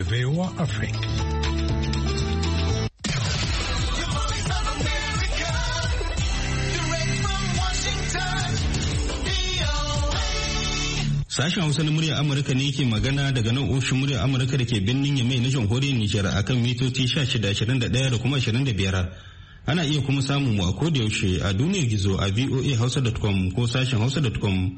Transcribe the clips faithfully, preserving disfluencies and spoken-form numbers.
V O A Afrique. Sashen Hausa na muryar Amurka ne ke magana daga nan ofishin muryar Amurka da ke birnin Yamai na jamhuriyar Nijar akan mitoci shida ashirin da ɗaya da kuma ashirin da biyar. Ana iya kuma samun mu a koda yaushe a duniyar gizo a v o a hausa dot com ko sashen hausa dot com.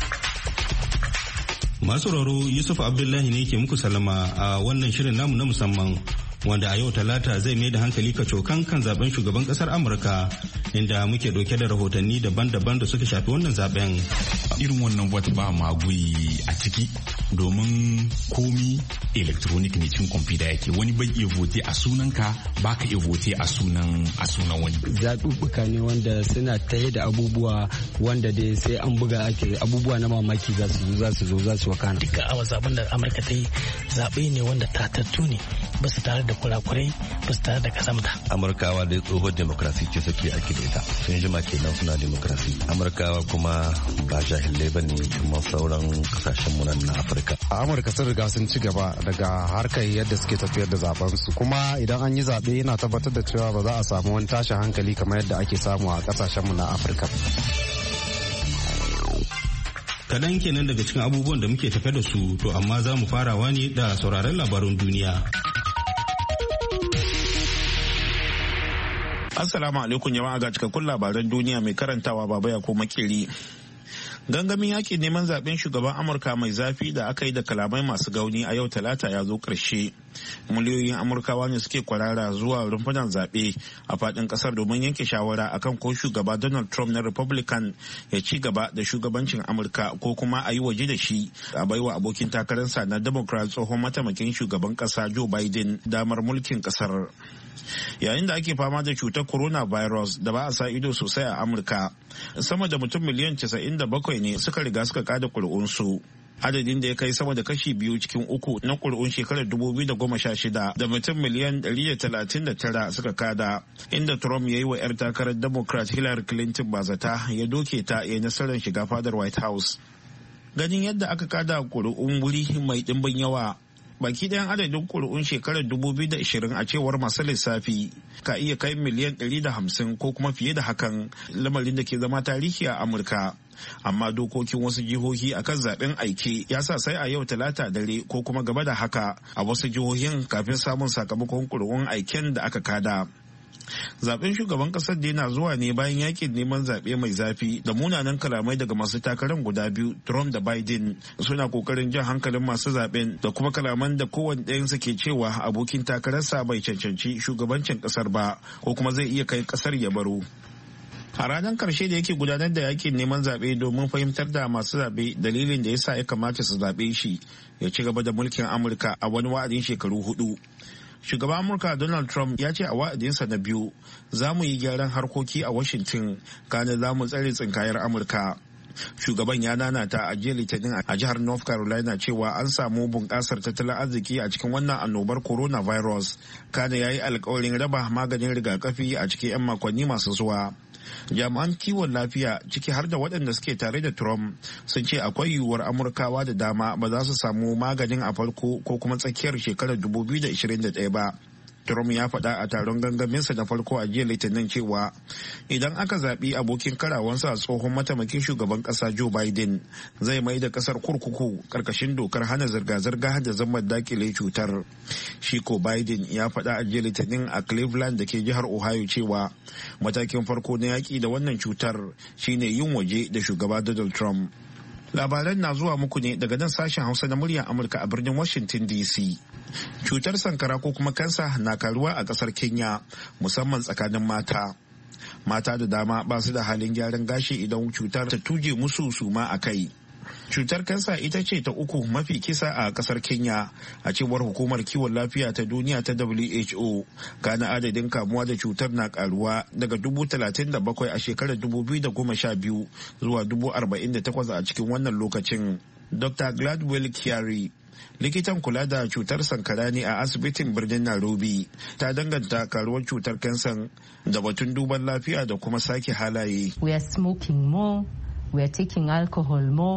Masu sauraro Yusuf Abdullahi ne ke muku salama a wannan shirin namu na musamman wanda a yau talata zai mai da hankali kacokan kan zaben shugaban kasar Amurka inda muke dauke da rahotanni daban-daban da suka shafi wannan zaben. Irin wannan wata ba magui a ciki domin komi electronic ne cin kwamfuta yake, wani bai iya vote a sunanka ba ka iya vote a sunan a sunan wani. Zaɓuɓɓuka ne wanda suna taye da abubuwa wanda dai sai an buga ake abubuwa na mamaki za su zo za su zo za su wakana. Duka a zaben da Amurka ta yi zaɓe ne wanda tatattu ne ba su tare da kurakurai ba su tare da kasamta. Amurkawa dai tsohon demokrasi ce suke ake da ita, sun jima kenan suna demokrasi. Amurkawa kuma ba jahilai ba ne kuma sauran kasashen mu nan na Afirka. A Amurka sun riga sun ci gaba daga harkar yadda suke tafiyar da zaben su, kuma idan an yi zaɓe yana tabbatar da cewa ba za a samu wani tashin hankali kamar yadda ake samu a kasashen mu na Afirka. Kaɗan kenan daga cikin abubuwan da muke tafe da su, to amma za mu farawa ne da sauraron labarun duniya. Assalamu alaikum jama'a, ga cikakkun labaran duniya mai karantawa Baba ya ko Makeri. Gangamin yakin neman zaben shugaban Amurka mai zafi da aka yi da kalamai masu gauni a yau talata ya zo ƙarshe. Miliyoyin Amurkawa ne suke kwarara zuwa rumfunan zaɓe a faɗin ƙasar domin yanke shawara akan ko shugaba Donald Trump na Republican ya ci gaba da shugabancin Amurka ko kuma a yi waje da shi a baiwa abokin takararsa na Democrat tsohon mataimakin shugaban ƙasa Joe Biden damar mulkin ƙasar. Yayin da ake fama da cutar coronavirus da ba a sa ido sosai a Amurka, sama da mutum miliyan casa'in da bakwai ne suka riga suka kada kuri'unsu. Adadin da ya kai sama da kashi biyu cikin uku na kuri'un shekarar dubu biyu da goma sha shida da mutum miliyan ɗari da talatin da tara suka kada, inda Trump ya yi wa 'yar takarar Democrat Hillary Clinton bazata ya doke ta ya nasarar shiga fadar White House. Ganin yadda aka kada kuri'un wuri mai ɗimbin yawa, baki ɗayan adadin ƙuri'un shekarar dubu biyu da ashirin a cewar masu lissafi ka iya kai miliyan ɗari da hamsin ko kuma fiye da hakan, lamarin da ke zama tarihi a Amurka. Amma dokokin wasu jihohi akan zaben aike ya sa sai a yau talata dare ko kuma gaba da haka a wasu jihohin kafin samun sakamakon ƙuri'un aiken da aka kada. Zaben shugaban kasar da yana zuwa ne bayan yakin neman zaɓe mai zafi da munanan kalamai daga masu takarar guda biyu, Trump da Biden, suna kokarin jan hankalin masu zaben da kuma kalaman da kowanne ɗayansu ke cewa abokin takararsa bai cancanci shugabancin kasar ba ko kuma zai iya kai kasar ya baro. A ranar karshe da yake gudanar da yakin neman zaɓe domin fahimtar da masu zaɓe dalilin da yasa ya kamata su zaɓe shi ya ci gaba da mulkin Amurka a wani wa'adin shekaru hudu. Shugaban Amurka Donald Trump ya ce a wa'adinsa na biyu za mu yi gyaran harkoki a Washington, kana za mu tsare tsinkayar Amurka. Shugaban ya nanata a jiya Litinin a jihar North Carolina cewa an samu bunƙasar tattalin arziki a cikin wannan annobar coronavirus, kana ya yi alkawarin raba maganin rigakafi a cikin 'yan makonni masu zuwa. Jami'an kiwon lafiya ciki har da waɗanda suke tare da Trump sun ce akwai yiwuwar Amurkawa da dama ba za su samu maganin a farko ko kuma tsakiyar shekarar dubu biyu da ashirin da ɗaya ba. Trump ya faɗa a taron gangaminsa na farko a jiya Litinin cewa idan aka zaɓi abokin karawansa a tsohon mataimakin shugaban ƙasa Joe Biden zai mai da ƙasar kurkuku ƙarƙashin dokar hana zirga-zirga da zama dakile cutar. Shi ko Biden ya faɗa a jiya Litinin a Cleveland da ke jihar Ohio cewa matakin farko na yaƙi da wannan cutar shine yin waje da shugaba Donald Trump. Labaran na zuwa muku ne daga nan sashen Hausa na muryar Amurka a birnin Washington D C. Cutar sankara ko kuma kansa na karuwa a kasar Kenya, musamman tsakanin mata. Mata da dama ba su da halin gyaran gashi idan cutar ta tuje musu suma a kai. Cutar kansa ita ce ta uku mafi kisa a kasar Kenya a cewar hukumar kiwon lafiya ta duniya ta W H O. Kana adadin kamuwa da cutar na karuwa daga dubu talatin da bakwai a shekarar dubu biyu da goma sha biyu zuwa dubu arba'in da takwas a cikin wannan lokacin. Doctor Gladwell Kiari, likitan kula da cutar sankara ne a asibitin birnin Nairobi, ta danganta karuwar cutar kansan da batun duban lafiya da kuma sake halaye. We are smoking more, we are taking alcohol more.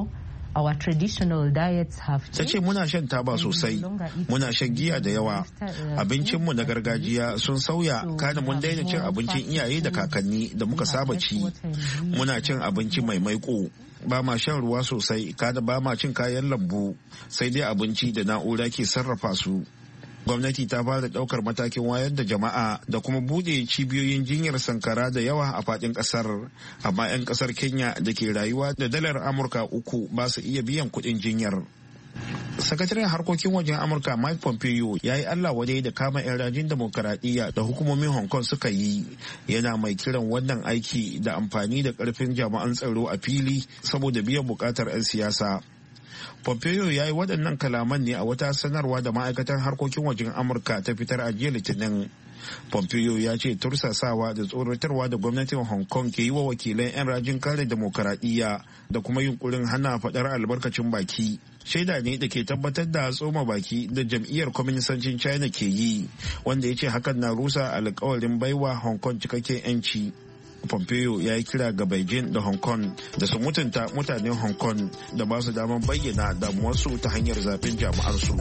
Our traditional diets have ta ce muna shan taba sosai, muna shan giya da yawa, abincinmu na gargajiya sun sauya, kana mun daina cin abincin iyaye da kakanni da muka saba ci, muna cin abinci mai maiko, ba ma shan ruwa sosai, kada ba ma cin kayan lambu, sai dai abinci da na'ura ke sarrafa su. Gwamnati ta fara daukar matakin wayar da jama'a da kuma bude cibiyoyin jinyar sankara da yawa a fadin kasar, amma 'yan kasar Kenya da ke rayuwa da dalar Amurka uku ba su iya biyan kudin jinyar. Sakataren harkokin wajen Amurka Mike Pompeo ya yi Allah wadai da kama 'yan rajin demokaradiyya da hukumomin Hong Kong suka yi, yana mai kiran wannan aiki da amfani da karfin jami'an tsaro a fili saboda biyan bukatar 'yan siyasa. Pompeo ya yi waɗannan kalaman ne a wata sanarwa da ma'aikatar harkokin wajen Amurka ta fitar a jiya Litinin. Pompeo ya ce tursasawa da tsoratarwa da gwamnatin Hong Kong ke yi wa wakilan 'yan rajin kare demokaradiyya da kuma yunkurin hana faɗar albarkacin baki shaida ne da ke tabbatar da tsoma baki da jam'iyyar kwaminisancin China ke yi, wanda ya ce hakan na rusa alkawarin baiwa Hong Kong cikakken 'yanci. Pompeo ya yi kira ga Beijing da Hong Kong da su mutunta mutanen Hong Kong da ba su damar bayyana damuwarsu ta hanyar zaben jami'arsu.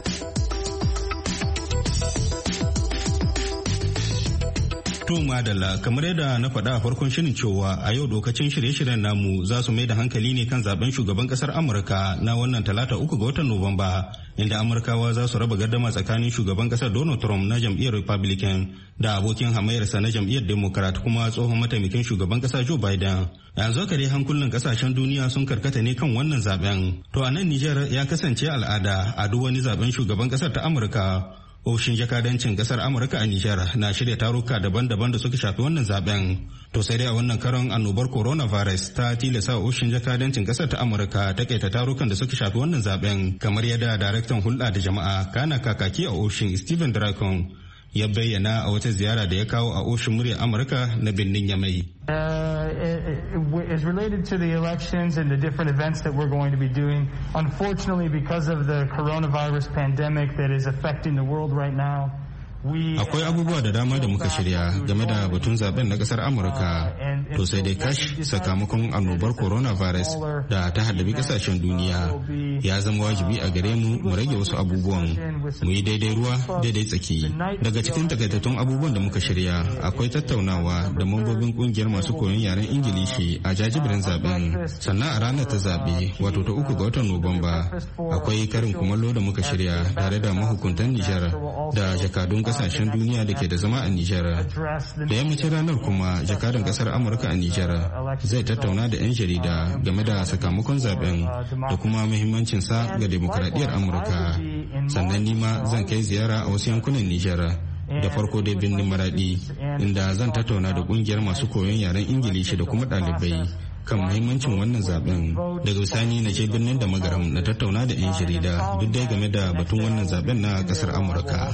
To madalla, kamar yadda na faɗa a farkon shirin cewa a yau dokacin shirye-shiryen namu za su mai da hankali ne kan zaben shugaban kasar Amurka na wannan talata uku ga watan Nuwamba, inda Amurkawa za su raba gardama tsakanin shugaban kasar Donald Trump na jam'iyyar Republican da abokin hamayyarsa na jam'iyyar Democrat kuma tsohon mataimakin shugaban kasa Joe Biden. Yanzu haka dai hankulan kasashen duniya sun karkata ne kan wannan zaben. To a nan Nijar ya kasance al'ada a duk wani zaben shugaban kasar ta Amurka. Ofishin jakadancin kasar Amurka a Nijar na shirya taruka daban-daban da suka shafi wannan zaben. To sai dai a wannan karon annobar coronavirus ta tilasta ofishin jakadancin kasar ta Amurka ta kaita tarukan da suka shafi wannan zaben, kamar yadda daraktan hulɗa da jama'a kana kakaki a ofishin Steven Dracon ya bayyana a wata ziyara da ya kawo a ofishin muryar Amurka na birnin Yamai. Uh, it, it is related to the elections and the different events that we're going to be doing. Unfortunately, because of the coronavirus pandemic that is affecting the world right now, akwai abubuwa da dama da muka shirya game da batun zaben na kasar Amurka, to sai dai kash sakamakon annobar coronavirus da ta haddabi kasashen duniya ya zama wajibi a gare mu mu rage wasu abubuwan mu yi daidai ruwa daidai tsaki. Daga cikin takaitattun abubuwan da muka shirya akwai tattaunawa da mambobin kungiyar masu koyon yaren Ingilishi a jajibirin zaben, sannan a ranar ta zabe wato ta uku ga watan Nuwamba akwai karin kumallo da muka shirya tare da mahukuntan Nijar da jakadun kasashen duniya da ke da zama a Nijar. Da yammacin ranar kuma jakadan kasar Amurka a Nijar zai tattauna da 'yan jarida game da sakamakon zaben da kuma muhimmancinsa ga demokradiyyar Amurka. Sannan nima zan kai ziyara a wasu yankunan Nijar. Da farko dai birnin Maradi, inda zan tattauna da kungiyar masu koyon yaren Ingilishi da kuma ɗalibai kan muhimmancin wannan zaben. Daga bisani na je birnin da magaram na tattauna da 'yan jarida duk dai game da batun wannan zaben na kasar Amurka.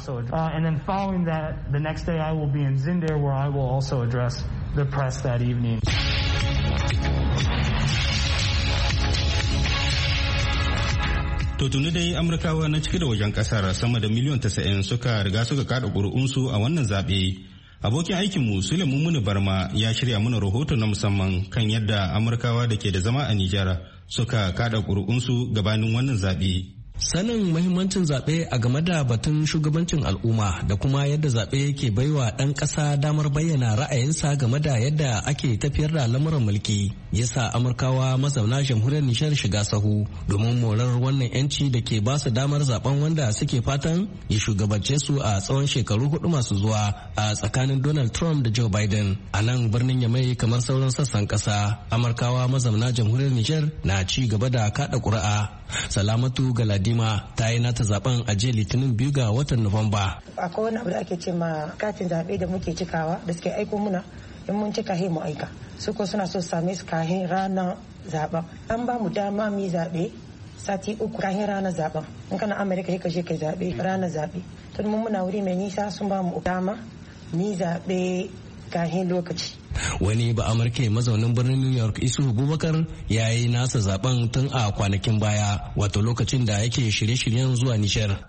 To tuni dai Amurkawa na cike da wajen kasar sama da miliyan tasa'in suka riga suka kada ƙuri'unsu a wannan zaɓe. Abokin aikinmu Suleiman Muni Barma ya shirya mana rahoto na musamman kan yadda Amurkawa da ke da zama a Nijar suka kada ƙuri'unsu gabanin wannan zaɓe. Sanin mahimmancin zaɓe a game da batun shugabancin al'umma da kuma yadda zaɓe ke baiwa ɗan ƙasa damar bayyana ra'ayinsa game da yadda ake tafiyar da lamuran mulki yasa Amurkawa mazauna jamhuriyar Nijar shiga sahu domin morar wannan 'yanci da ke ba su damar zaben wanda suke fatan ya shugabance su a tsawon shekaru hudu masu zuwa a tsakanin Donald Trump da Joe Biden. A nan birnin Yamai kamar sauran sassan ƙasa, Amurkawa mazauna jamhuriyar Nijar na ci gaba da kaɗa ƙuri'a. Salamatu Galadima ta yi nata zaben a jiya Litinin biyu ga watan Nuwamba. Akwai wani abu da ake ce ma katin zaɓe da muke cikawa da suke aiko muna, in mun cika he mu aika. Su ko suna so su same su kahin ranar zaben. An ba mu dama mu yi zaɓe sati uku kahin ranar zaben. In kana Amerika sai ka je kai zaɓe ranar zaɓe. Tun mun muna wuri mai nisa sun ba mu dama mu yi zaɓe kahin lokaci. Wani ba Amurka mazaunin birnin New York Isu Bubakar ya yi nasa zaben tun a kwanakin baya, wato lokacin da yake shirye-shiryen zuwa Nijar.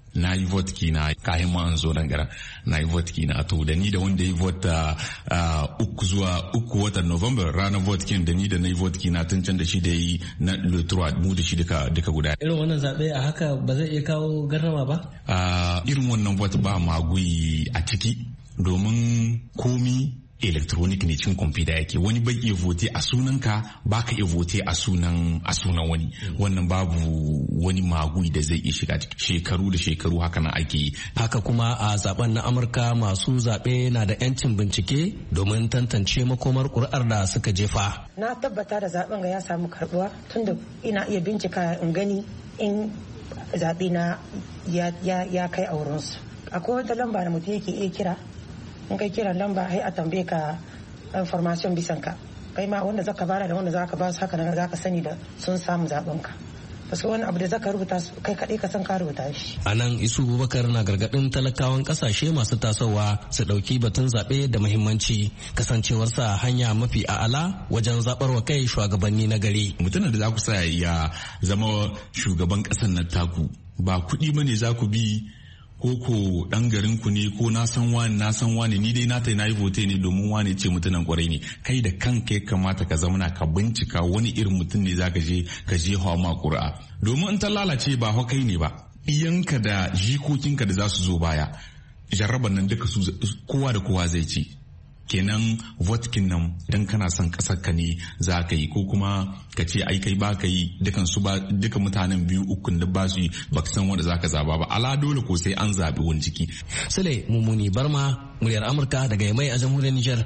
na yi vote kina kayan ma an zo nan gara na yi vote kina to da ni da wanda yi vote uku zuwa uku watan November ranar vote kin da ni da na yi vote kina tun can da shi da yi na lutura mu da shi duka duka guda. Irin wannan zaɓe a haka ba zai iya kawo garrama ba? Irin wannan vote ba magui a ciki domin komi electronic ne cin kwamfuta yake wani bai iya vote a sunanka baka iya vote a sunan a sunan wani wannan babu wani magui da zai iya shiga shekaru da shekaru haka na ake yi. Haka kuma a zaben na Amurka masu zaɓe na da yancin bincike domin tantance makomar ƙuri'ar da suka jefa. Na tabbata da zaben ga ya samu karbuwa tunda ina iya bincika in gani in zaɓe na ya kai a wurinsu. Akwai wata lamba da mutum yake iya kira in kai kiran lamba sai a tambaye ka information bisan ka kai ma wanda zaka bada da wanda zaka ba su haka nan zaka sani da sun samu zaben ka wasu wani abu da zaka rubuta kai kadai ka san ka rubuta shi. A nan Isu Bubakar na gargadin talakawan kasashe masu tasowa su dauki batun zabe da muhimmanci kasancewarsa hanya mafi a'ala wajen zabar wa kai shugabanni na gari. Mutumin da za ku sa ya zama shugaban kasar nan taku ba kuɗi bane za ku bi ko ko dan garin ku ne ko na san wani na san wani ni dai na tai nayi vote ne domin wani ce mutunan kwarai ne kai da kanka ya kamata ka zamana ka bincika wani irin mutum ne zaka je ka je hawa ma ƙuri'a domin in ta lalace ba fa kai ne ba iyanka da jikokinka da za su zo baya jarraban nan duka su kowa da kowa zai ci kenan votkin nan dan kana son kasar ka ne za ka yi ko kuma ka ce ai kai ba ka yi dukan su ba duka mutanen biyu ukun da ba su yi ba ka san wanda za ka zaba ba ala dole ko sai an zabi wani ciki. Sule Mumuni Barma muryar Amurka daga Yamai a jamhuriyar Nijar.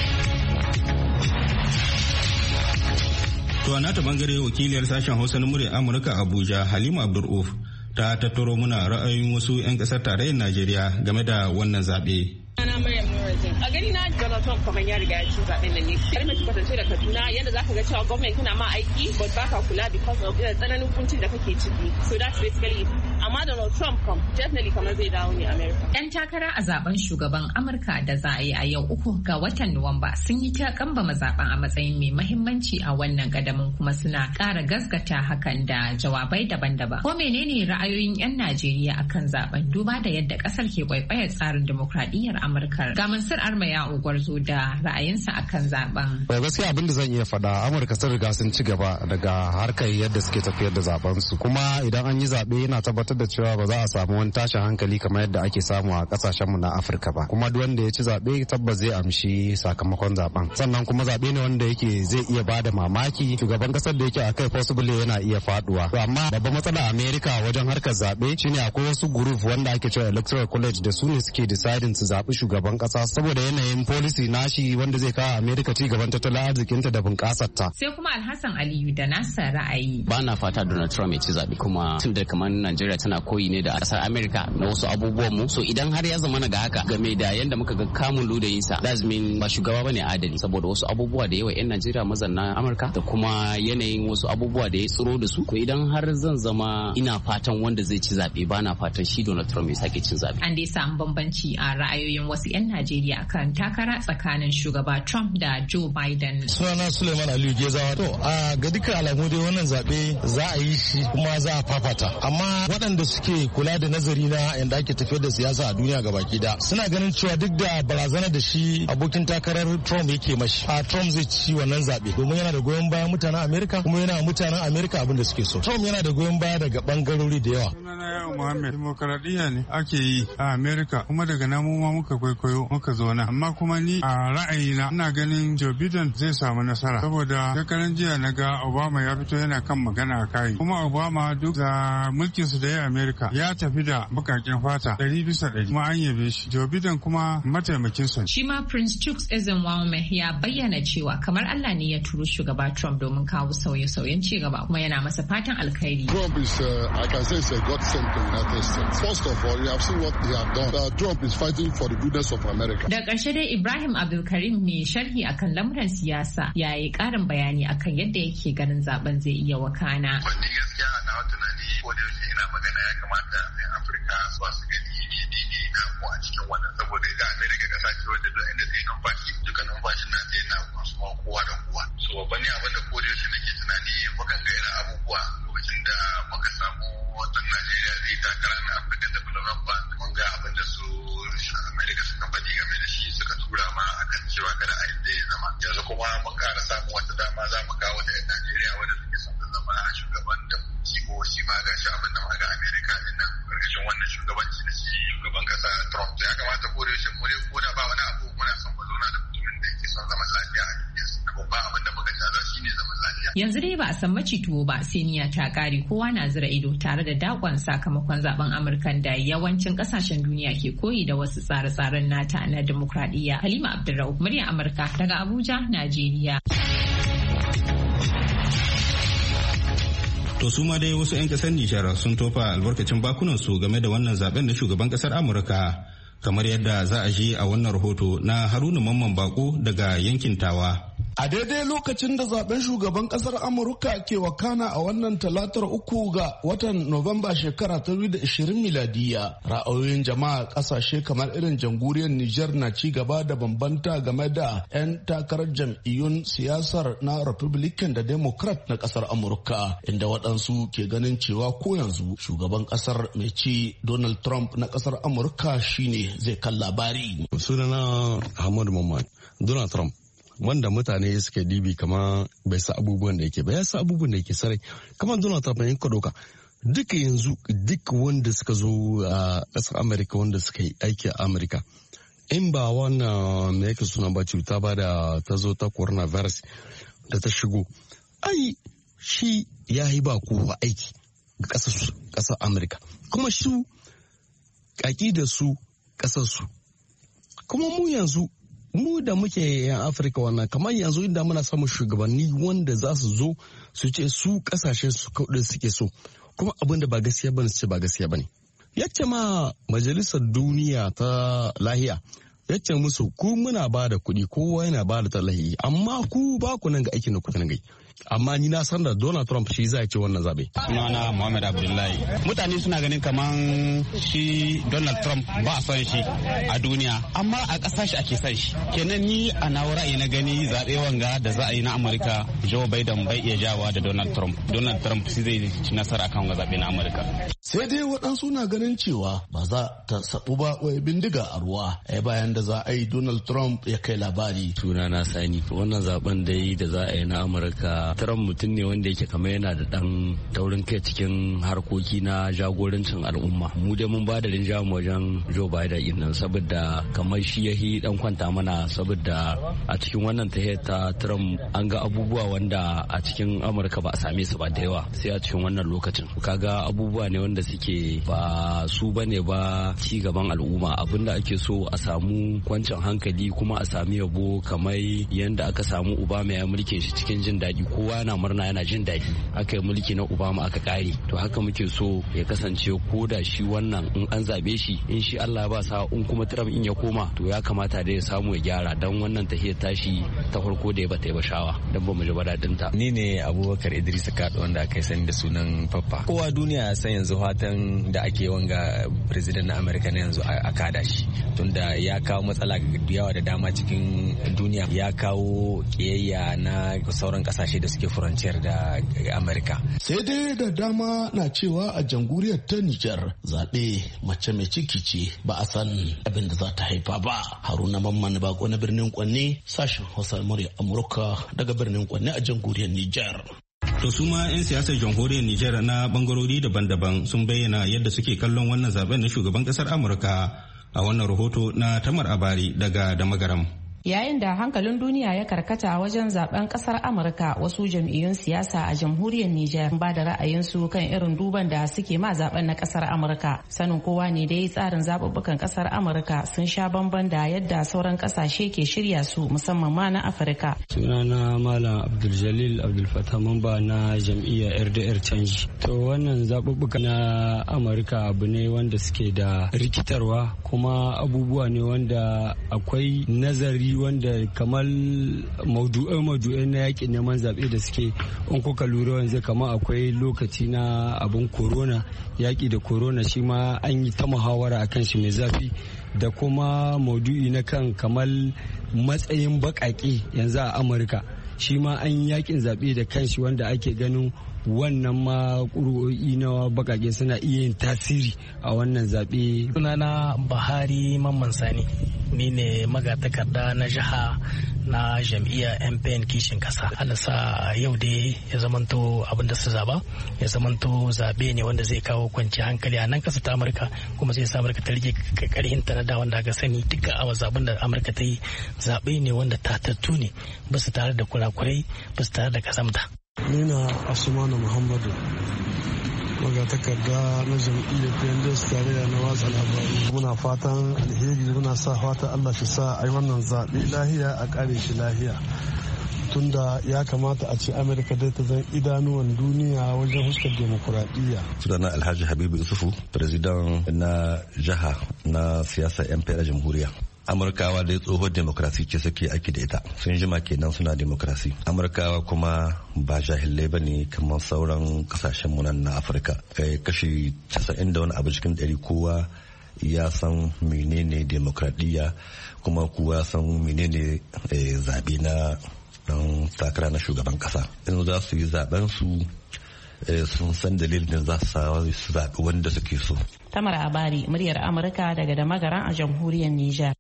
To a nata bangare wakiliyar sashen Hausa na muryar Amurka Abuja Halima Abdur'uf ta tattaro muna ra'ayoyin wasu 'yan kasar tarayyar Najeriya game da wannan zaɓe. Ana Maryam Nuruddin. A gani na Donald Trump kamar ya riga ya ci zaben nan ne. Kar mai kwatance da Kaduna yadda zaka ga cewa gwamnati kuna ma aiki but baka kula because of tsananin kuncin da kake ciki. So that's basically amma Donald Trump kam definitely kamar zai dawo ne America. Yan takara a zaben shugaban Amurka da za a yi a yau uku ga watan Nuwamba sun yi ta kambama zaben a matsayin mai mahimmanci a wannan kadamin kuma suna ƙara gaskata hakan da jawabai daban-daban. Ko menene ra'ayoyin 'yan Najeriya akan zaben duba da yadda ƙasar ke kwaikwayar tsarin demokradiyyar Amurka? Ga Mansur Armaya Ugwarzo da ra'ayinsa akan zaben. Bai gaskiya abin da zan iya faɗa Amurka sun riga sun ci gaba daga harkar yadda suke tafiyar da zaben su kuma idan an yi zaɓe yana tabbatar da cewa ba za a samu wani tashin hankali kamar yadda ake samu a kasashen mu na Afirka ba kuma duk wanda ya ci zaɓe tabbas zai amshi sakamakon zaben sannan kuma zaɓe ne wanda yake zai iya bada mamaki shugaban kasar da yake akai possibly yana iya faduwa to amma babban matsala America wajen harkar zaɓe shine akwai wasu group wanda ake cewa electoral college da su ne suke deciding su zaɓi shugaban kasa saboda yanayin policy nashi wanda zai kawo America ci gaban tattalin arzikinta da bunƙasar ta. Sai kuma Alhassan Aliyu da nasa ra'ayi. Ba na fata Donald Trump ya ci zaɓe kuma tun da kamar Najeriya tana koyi ne da ƙasar America na wasu abubuwan mu so idan har ya zama ga haka game da yanda muka ga kamun ludayin sa that mean ba shugaba bane adali saboda wasu abubuwa da yawa 'yan Najeriya mazanna Amurka da kuma yanayin wasu abubuwa da ya tsiro da su to idan har zan zama ina fatan wanda zai ci zaɓe ba na fatan shi Donald Trump ya sake cin zaɓe. An dai samu bambanci a ra'ayoyin wasu 'yan Najeriya kan takara tsakanin shugaba Trump da Joe Biden. Sunana Suleiman Aliyu Gezawa. To a ga dukkan alamu dai wannan zaɓe za a yi shi kuma za a fafata. Amma waɗanda suke kula da nazari na yadda ake tafiyar da siyasa a duniya gabaki da suna ganin cewa duk da barazana da shi abokin takarar Trump yake mashi a Trump zai ci wannan zaɓe domin yana da goyon bayan mutanen Amerika kuma yana mutanen Amerika abin da suke so. Trump yana da goyon baya daga bangarori da yawa. Sunana Ya'u Muhammad. Demokaradiyya ne ake yi a Amerika kuma daga namu ma muka kwaikwayo muka zo na amma kuma ni a ra'ayina ina ganin Joe Biden zai samu nasara saboda shekaran jiya na ga Obama ya fito yana kan magana a kai kuma Obama duk da mulkin su da ya Amerika ya tafi da bukakin fata ɗari bisa ɗari kuma an yabe shi. Joe Biden kuma mataimakin sa. Shi ma Prince Chuks Ezenwaume ya bayyana cewa kamar Allah ne ya turo shugaba Trump domin kawo sauye-sauyen ci gaba kuma yana masa fatan alkhairi. Trump is uh, I can say it's a God sent to the United States. First of all, you have seen what they have done. Uh, Trump is fighting for the goodness of America. Da ƙarshe dai Ibrahim Abdulkarim mai sharhi akan lamuran siyasa ya yi ƙarin bayani akan yadda yake ganin zaben zai iya wakana. Wani gaskiya na tunani ko da yake ina magana ya kamata mai Afirka su su gani daidai na mu a cikin wannan saboda ita Amerika ƙasa ce wadda duk inda ta yi numfashi duka numfashin na ta yana kuma kowa da kowa. So babban ne abin da ko da yake nake tunani mukan ga irin abubuwa lokacin da muka samu wannan Najeriya zai takara na African Development Trump. To ya kamata ko da yaushe mu dai ko da ba wani abu muna son mu zauna da mutumin da yake son zaman lafiya a cikin babban abin da muka jaza shine zaman lafiya. Yanzu dai ba a san maci tuwo ba sai niyya ta kare kowa na zira ido tare da dakon sakamakon zaben Amurkan da yawancin kasashen duniya ke koyi da wasu tsare-tsaren nata na demokradiyya. Halima Abdulrauf, muryar Amurka daga Abuja, Najeriya. To su ma dai wasu 'yan kasar Nijar sun tofa albarkacin bakunan su game da wannan zaben na shugaban kasar Amurka, kamar yadda za a ji a wannan rahoto na Haruna Mamman Bako daga yankin Tawa. A daidai lokacin da zaben shugaban kasar Amurka ke wakana a wannan talatar uku ga watan Nuwamba shekara ta da ashirin miladiya, ra'ayoyin jama'a kasashe kamar irin jamhuriyar Nijar na ci gaba da bambanta game da 'yan takarar jam'iyyun siyasar na Republican da Democrat na kasar Amurka, inda waɗansu ke ganin cewa ko yanzu shugaban kasar mai ci Donald Trump na kasar Amurka shine zai kan labari. Sunana Ahmadu Mamman, Donald Trump wanda mutane suke dibi kama bai sa abubuwan da yake ba, ya sa abubuwan da yake sarai kamar Donald Trump ne ka doka duka yanzu duk wanda suka zo a kasar Amerika wanda suka yi aiki a Amerika in ba wannan me yake suna ba cuta ba da ta zo ta coronavirus da ta shigo, ai shi ya yi ba kowa aiki ga kasar Amerika kuma su kaki da su kasar su kuma mu yanzu mu da muke yan Afirka wannan kamar yanzu inda muna samun shugabanni wanda za su zo su ce su kasashen su kawai suke so kuma abin da ba gaskiya bane su ce ba gaskiya bane. Yace ma majalisar duniya ta lahiya yace musu ku muna ba da kuɗi kowa yana ba da tallahi amma ku ba ku nan ga aikin da kuka nan gai. Amma ni na san da Donald Trump shi zai ci wannan zabe. Sunana Muhammad Abdullahi. Mutane suna ganin kaman shi Donald Trump ba son shi a duniya, amma a ƙasa shi ake son shi. Kenan ni a nawa ra'ayi na gani zaɓe wanga da za a yi na Amurka, Joe Biden bai iya jawa da Donald Trump. Donald Trump shi zai ci nasara kan wanga zaɓe na Amurka. Sai dai waɗansu na ganin cewa ba za ta sabu ba wai bindiga a ruwa. Ai bayan da za a yi Donald Trump ya kai labari. Sunana Sani. Wannan zaben dai da za a yi na Amurka, Trump mutum ne wanda yake kamar yana da dan taurin kai cikin harkoki na jagorancin al'umma. Mu dai mun ba da rinjamu wajen Joe Biden din nan saboda kamar shi yahi dan kwanta mana, saboda a cikin wannan tahiyar ta Trump an ga abubuwa wanda a cikin Amurka ba a same su ba da yawa sai a cikin wannan lokacin. Kaga abubuwa ne wanda suke ba su bane ba ci gaban al'umma. Abinda ake so a samu kwancin hankali kuma a sami yabo kamar yanda aka samu Obama ya mulke shi cikin jin daɗi, kowa yana murna yana jin daɗi. Aka yi mulki na Obama aka kare, to haka muke so ya kasance ko da shi wannan in an zabe shi in shi Allah ba sa in kuma Trump in ya koma to ya kamata da ya samu ya gyara dan wannan tahiyar tashi ta farko da ya bata yi bashawa dan ba mu ji daɗin ta. Ni ne Abubakar Idris Kado wanda aka yi sani da sunan Papa. Kowa duniya ya san yanzu fatan da ake wanga president na America na yanzu a kada shi, tunda ya kawo matsala da yawa da dama cikin duniya, ya kawo kiyayya na sauran kasashe da suke furanciyar da Amerika. Sai dai da dama na cewa a jamhuriyar ta Nijar zaɓe mace mai ciki ce ba a san abin da za ta haifa ba. Haruna Mamman Bako na birnin Kwanne, sashen Hausa murya Amurka daga birnin Kwanne a jamhuriyar Nijar. To su ma 'yan siyasar jamhuriyar Nijar na bangarori daban-daban sun bayyana yadda suke kallon wannan zaben na shugaban kasar Amurka a wannan rahoto na Tamar Abari daga Damagaram. Yayin da hankalin duniya ya karkata wajen zaben kasar Amurka, wasu jam'iyyun siyasa a jamhuriyar Nijar ba da ra'ayinsu kan irin duban da suke ma zaben na kasar Amurka. Sanin kowa ne dai tsarin zaɓuɓɓukan kasar Amurka sun sha bamban da yadda sauran kasashe ke shirya su, musamman ma na Afirka. Sunana Malam Abdul Jalil Abdul Fattah, mamba na jam'iyyar R D R Canji. To wannan zaɓuɓɓuka na Amurka abu ne wanda suke da rikitarwa, kuma abubuwa ne wanda akwai nazari wanda kamar maudu'ai-maudu'ai na yakin neman zaɓe da suke, in kuka lura yanzu kamar akwai lokaci na abin corona, yaƙi da corona shi ma an yi ta muhawara a kan shi mai zafi, da kuma maudu'i na kan kamar matsayin baƙaƙe yanzu a Amurka shi ma an yi yakin zaɓe da kanshi wanda ake ganin wannan ma ƙuri'o'i na bakake suna iya yin tasiri a wannan zaɓe. Sunana Bahari Mamman Sani, ni ne magatakarda na jiha na jam'iyyar M P N kishin kasa. Allah sa yau dai ya zamanto abin da su zaba ya zamanto zabe ne wanda zai kawo kwanciyar hankali a nan kasa ta Amurka, kuma zai sa Amurka ta rike karhin ta na da wanda aka sani duka a zaben da Amurka ta yi zabe ne wanda tatattu ne ba su tare da kurakurai ba su tare da kasamta. Ni na Asumana Muhammadu, magatakarda na jam'iyyar P N D S tarayya na watsa labaru. Muna fatan alheri, muna sa fatan Allah shi sa a yi wannan zaɓe lahiya a ƙare shi lahiya. Tunda ya kamata a ce Amerika dai ta zan idanuwan duniya wajen huskar demokuraɗiyya. Sunana Alhaji Habibu Yusufu, Firizidan na jiha na siyasar yan fere jamhuriya. Amurkawa dai tsohon demokrasi ce suke aiki da ita, sun jima kenan suna demokrasi. Amurkawa kuma ba jahilai ba ne kamar sauran kasashen nan na Afirka. Kashi casa'in da wani abu cikin ɗari kowa ya san menene demokradiyya, kuma kowa san menene zaɓe na dan takara na shugaban kasa. In za su yi zaben su sun san dalilin da za su zaɓi wanda suke so. Tamar Abari, muryar Amurka daga da magaran a jamhuriyar Nijar.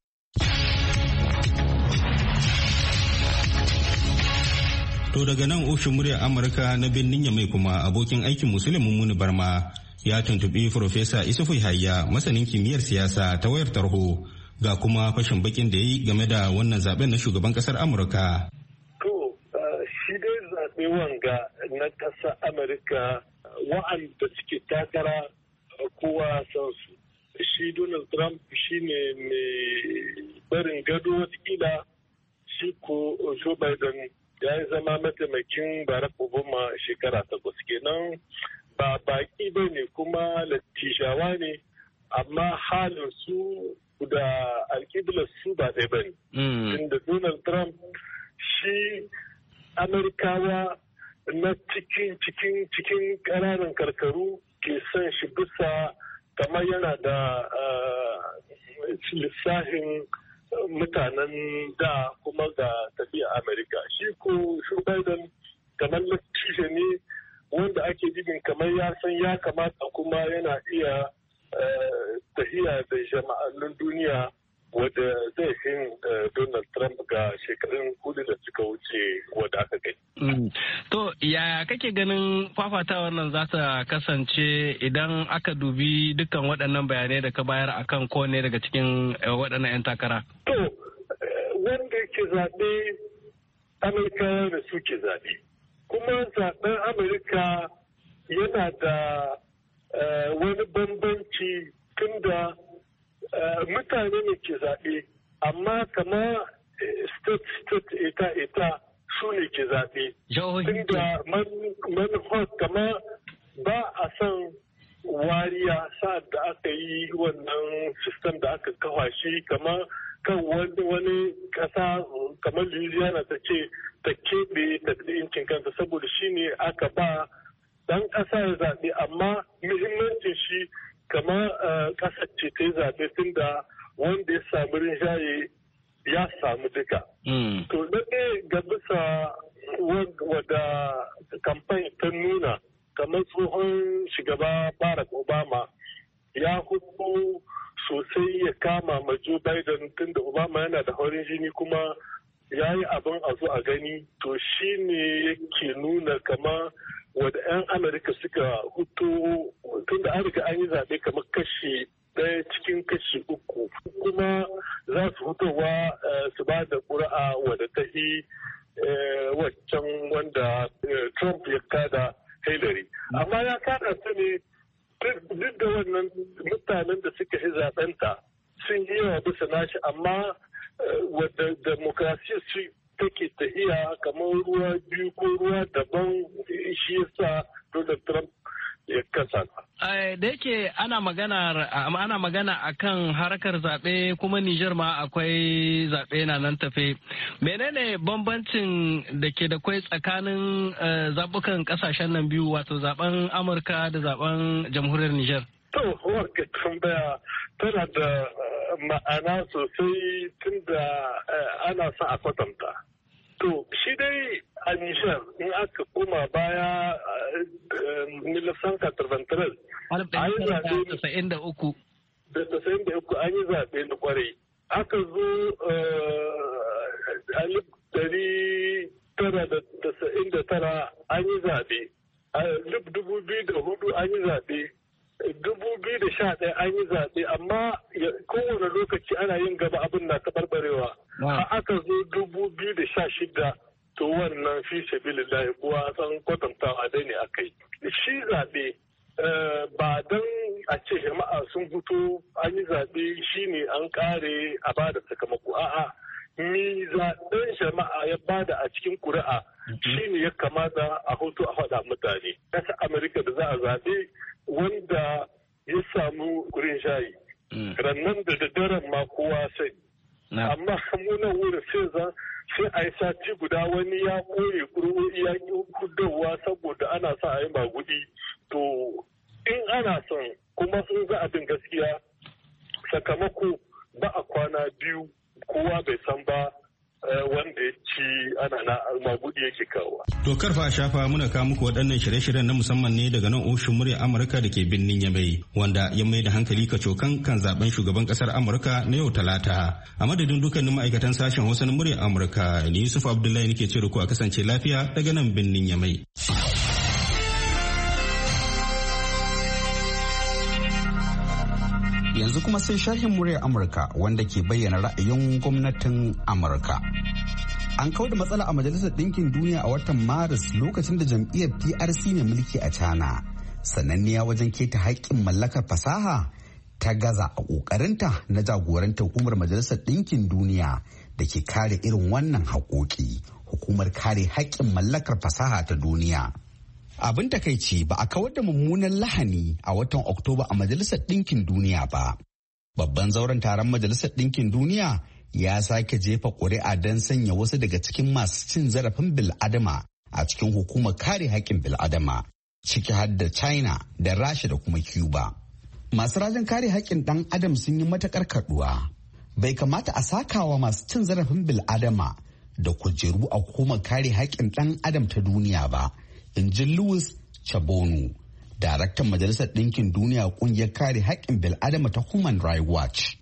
To daga nan ofishin muryar Amurka na birnin Yamai kuma abokin aikin Musulmin Muni Barma ya tuntuɓi Profesa Isufu Hayya, masanin kimiyyar siyasa, ta wayar tarho, ga kuma fashin bakin da ya yi game da wannan zaben na shugaban kasar Amurka. To shi dai zaɓe wanga na ƙasar Amurka wa'anda suke takara kowa san su. Shi Donald Trump shi ne mai barin gado watakila, shi ko Joe Biden ya yi zama mataimakin Barack Obama shekara takwas kenan. Ba baki ba ne kuma lattijawa ne, amma halin su da alƙiblar su ba ɗaya ba ne. Inda Donald Trump shi Amerikawa na cikin cikin cikin ƙananan karkaru ke son shi bisa kamar yana da lissafin mutanen da kuma ga tafiya Amerika. Shi ko Joe Biden kamar lattijo ne wanda ake jibin kamar ya san ya kamata kuma yana iya tafiya da jama'annin duniya wadda zai fin Donald Trump ga shekarun hudu da suka wuce wadda aka gani. To, yaya kake ganin fafatawar nan za ta kasance idan aka dubi dukkan waɗannan bayanai da ka bayar akan kowane daga cikin waɗannan 'yan takara? To, wanda ke zaɓe Amurka da suke zaɓe. Kuma zaɓen Amurka yana da wani bambanci tunda mutane ne ke zaɓe, amma kama state state ita ita su ne ke zaɓe. Tunda manufar kama ba a son wariya sa'ad da aka yi wannan sistem da aka kafa shi kama kan wani wani ƙasa kamar Louisiana ta ce ta keɓe ta incin kanta saboda shi ne aka ba ɗan ƙasa ya zaɓe, amma muhimmancin shi kama ƙasar ce ta yi zaɓe tun da wanda ya samu rinjaye ya samu duka. To ɗaɗe ga bisa wadda kamfani ta nuna kamar tsohon shugaba Barack Obama ya hudu sosai ya kama ma Joe Biden tun da Obama yana da haurin jini kuma ya yi abin a zo a gani, to shi ne yake nuna kama wadda 'yan Amurka suka hutu tun da an riga an yi zaɓe kamar kashi ɗaya cikin kashi uku kuma za su hutowa su ba da ƙuri'a wadda ta yi waccan wanda Trump ya kada Hillary. Amma ya kada ta ne duk da wannan mutanen da suka yi zaɓenta sun yi yawa bisa nashi, amma wadda demokrasiya su take tahiya kamar ruwa biyu ko ruwa daban, shi yasa Donald Trump ya kasa. Da yake ana magana ana magana akan harkar zaɓe kuma Nijar ma akwai zaɓe na nan tafe. Menene bambancin da ke da kwai tsakanin zaɓukan ƙasashen nan biyu, wato zaɓen Amurka da zaɓen jamhuriyar Nijar? To, wanka tambaya tana da ma'ana sosai tun da ana son a kwatanta. To, shi dai a Nijar in aka koma baya milisan katarvantaral an yi zaɓe da tasa'in da uku da tasa'in da uku an yi zaɓe na kwarai. Aka zo a tara an yi zaɓe, dubu biyu da hudu an yi zaɓe, dubu biyu da sha ɗaya an yi zaɓe, amma kowane lokaci ana yin gaba abin na taɓarɓarewa. Har aka zo dubu biyu da sha shida to wannan fi sabilillahi kuwa san kwatantawa dai ne akai. Shi zaɓe ba don a ce jama'a sun fito an yi zaɓe shine an ƙare a bada sakamako, a'a ni zaɓen jama'a ya bada a cikin ƙuri'a shine ya kamata a hoto a faɗa mutane. Ƙasar Amerika da za a zaɓe wanda ya samu kurin shayi rannan da daddaren ma kowa sai, amma muna wurin sai zan sai a yi sati guda wani ya koye ƙuri'o'i ya ƙi hudowa saboda ana sa a yi magudi. To in ana son kuma sun za abin gaskiya sakamako ba a kwana biyu kowa bai san ba wanda ya ci ana na magudi yake kawo. To karfa shafa muna kawo muku waɗannan shirye-shiryen na musamman ne daga nan ofishin murya Amurka da ke birnin Yamai wanda ya mai da hankali kacokan kan zaben shugaban ƙasar Amurka na yau Talata. A madadin dukkanin ma'aikatan sashen Hausa na murya Amurka ni Yusuf Abdullahi nake ce ku a kasance lafiya daga nan birnin Yamai. Yanzu kuma sai sharhin muryar Amurka wanda ke bayyana ra'ayin gwamnatin Amurka. An kawo da matsala a Majalisar Ɗinkin Duniya a watan Maris lokacin da jam'iyyar P R C mai mulki a China, sananniya wajen keta haƙƙin mallakar fasaha, ta gaza a ƙoƙarinta na jagorantar hukumar Majalisar Ɗinkin Duniya da ke kare irin wannan haƙoƙi, hukumar kare haƙƙin mallakar fasaha ta duniya. Abin takaici ba a kawar da mummunan lahani a watan Oktoba a Majalisar Ɗinkin Duniya ba. Babban zauren taron Majalisar Ɗinkin Duniya ya sake jefa ƙuri'a don sanya wasu daga cikin masu cin zarafin bil'adama a cikin hukumar kare haƙƙin bil'adama, ciki har da China da Rasha da kuma Cuba. Masu rajin kare haƙƙin ɗan adam sun yi matuƙar kaɗuwa. Bai kamata a sakawa masu cin zarafin bil'adama da kujeru a hukumar kare haƙƙin ɗan adam ta duniya ba. In ji Louis Chabonu, daraktan Majalisar Ɗinkin Duniya ƙungiyar kare haƙƙin bil'adama ta Human Rights Watch.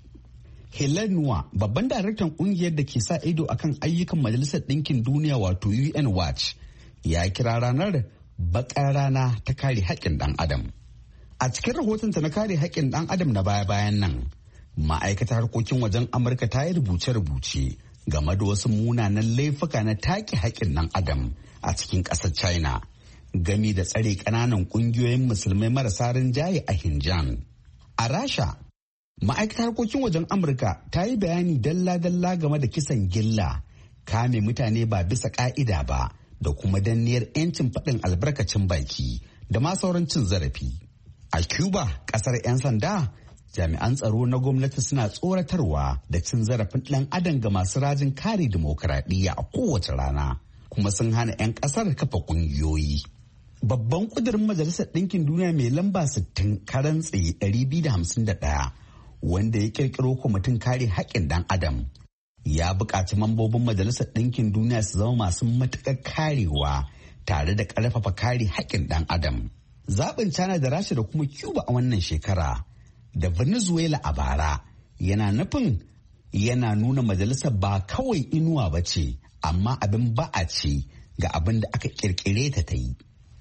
Helen Nua, babban daraktan ƙungiyar da ke sa ido akan ayyukan Majalisar Ɗinkin Duniya wato U N Watch, ya kira ranar baƙar rana ta kare haƙƙin ɗan adam. A cikin rahotonta na kare haƙƙin ɗan adam na baya-bayan nan, ma'aikatar harkokin wajen Amurka ta yi rubuce-rubuce game da wasu munanan laifuka na take haƙƙin ɗan adam a cikin ƙasar China. Gami da tsare ƙananan ƙungiyoyin musulmai marasa rinjaye a Xinjiang. A Rasha, ma'aikatar harkokin wajen Amurka ta yi bayani dalla-dalla game da kisan gilla, kame mutane ba bisa ƙa'ida ba, da kuma danniyar 'yancin faɗin albarkacin baki da ma sauran cin zarafi. A Cuba, ƙasar 'yan sanda, jami'an tsaro na gwamnati suna tsoratarwa da cin zarafin ɗan adam ga masu rajin kare dimokuraɗiyya a kowace rana, kuma sun hana 'yan ƙasar kafa ƙungiyoyi. Babban ƙudurin Majalisar Ɗinkin Duniya mai lamba sittin karan tsaye ɗari biyu da hamsin da ɗaya wanda ya ƙirƙiro kwamitin kare haƙƙin ɗan adam ya buƙaci mambobin Majalisar Ɗinkin Duniya su zama masu matuƙar karewa tare da ƙarfafa kare haƙƙin ɗan adam. Zaɓin China da Rasha da kuma Cuba a wannan shekara da Venezuela a bara yana nufin yana nuna majalisar ba kawai inuwa ba ce, amma abin ba'a ce ga abin da aka ƙirƙire ta ta yi.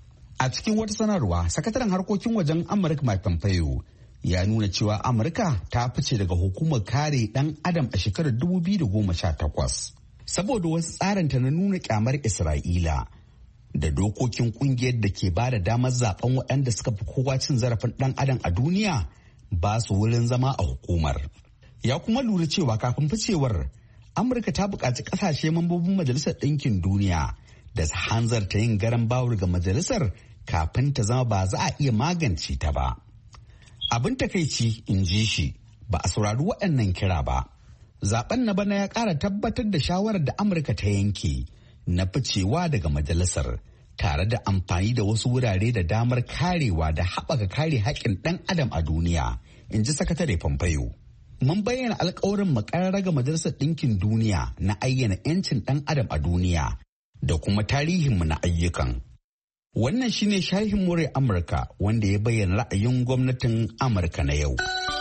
A cikin wata sanarwa, sakataren harkokin wajen Amurka Mike Pompeo ya nuna cewa Amurka ta fice daga hukumar kare ɗan adam a shekarar dubu biyu da goma sha takwas saboda wasu tsarinta na nuna kyamar Isra'ila da dokokin kungiyar da ke ba da damar zaben waɗanda suka fi kowa cin zarafin ɗan adam a duniya ba su wurin zama a hukumar. Ya kuma lura cewa kafin ficewar, Amurka ta buƙaci ƙasashe mambobin Majalisar Ɗinkin Duniya da su hanzarta yin garan bawul ga majalisar kafin ta zama ba za a iya magance ta ba. Abin takaici, in ji shi, ba a saurari waɗannan kira ba. Zaben na bana ya ƙara tabbatar da shawarar da Amurka ta yanke na ficewa daga majalisar tare da amfani da wasu wurare da damar karewa da haɓaka kare haƙƙin ɗan adam a duniya, in ji sakatare Pompeo. Mun bayyana alkawarin makararra ga Majalisar Ɗinkin Duniya na ayyana 'yancin ɗan adam a duniya da kuma tarihinmu na ayyukan. Wannan shine sharhin more Amurka wanda ya bayyana ra'ayin gwamnatin Amurka na yau.